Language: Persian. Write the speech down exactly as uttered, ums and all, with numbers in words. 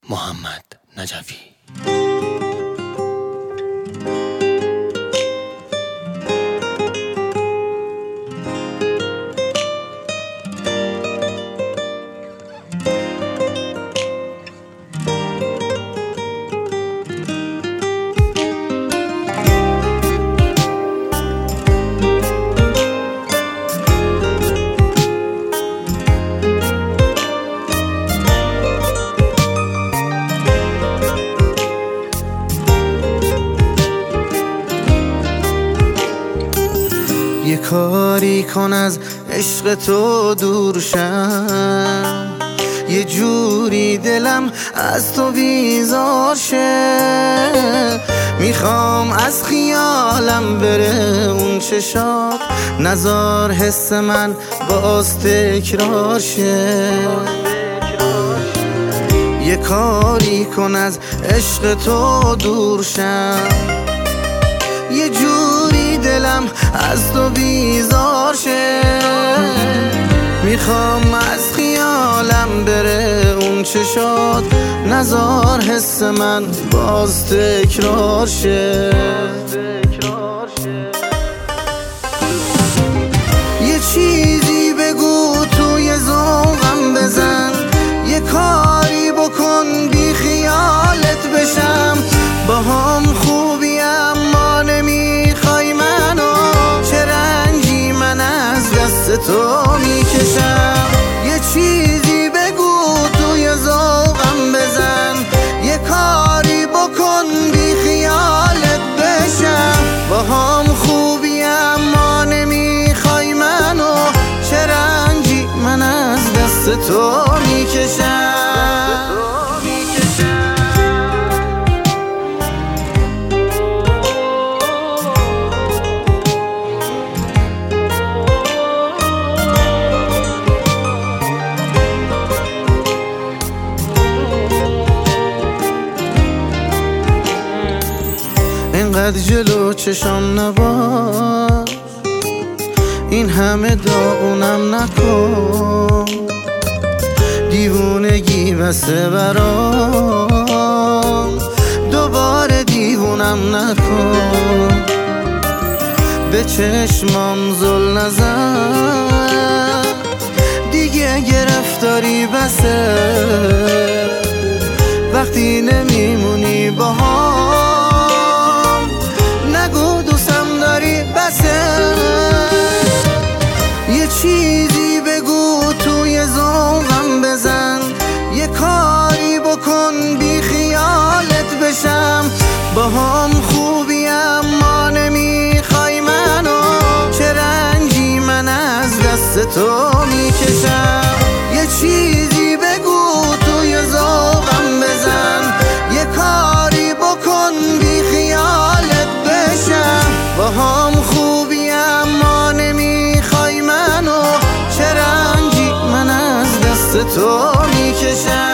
محمد نجفی. یه کاری کن از عشق تو دور شم، یه جوری دلم از تو بیزار شه. میخوام از خیالم بره اون چشات، نزار حس من باز تکرار شه. یه کاری کن از عشق تو دور شم، یه جوری دلم از تو بیزار شه. میخوام از خیالم بره اون چشات، نزار حس من باز تکرار شه. یه چیزی بگو توی ذوقم بزن، یه کاری بکن بی خیالت بشم. با هم خوبی اما نمیخوای منو، چه رنجی من از دست تو میکشم. یه چیزی بگو توی ذوقم بزن، یه کاری بکن بی خیالت بشم. با هم خوبی اما نمیخوای منو، چه رنجی من از دست تو میکشم. اینقدر جلو چشام نباش، این همه داغونم نکن. دیوونگی بسه برام، دوباره دیوونم نکن. به چشمام زل نزن، دیگه گرفتاری بسه. وقتی نمیمونی با هم، نگو دوستم داری بسه. یه چیزی بگو توی ذوقم بزن، یه کاری بکن بی خیالت بشم. با هم خوبی اما نمیخوای منو، چه رنجی من از دست تو میکشم. یه چیزی بگو توی ذوقم بزن، یه کاری بکن بی خیالت بشم. با هم خوبی اما نمیخوای منو، چه رنجی من از دست تو میکشم.